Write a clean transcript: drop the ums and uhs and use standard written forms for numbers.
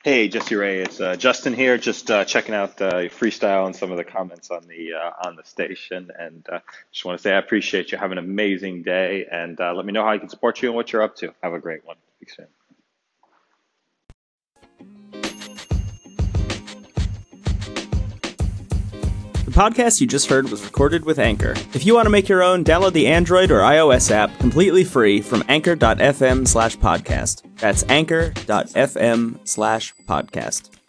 Hey, Jesse Ray, it's Justin here. Just checking out the freestyle and some of the comments on the station, and just want to say I appreciate you. Have an amazing day, and let me know how I can support you and what you're up to. Have a great one. Speak soon. The podcast you just heard was recorded with Anchor. If you want to make your own, download the Android or iOS app completely free from anchor.fm/podcast. That's anchor.fm/podcast.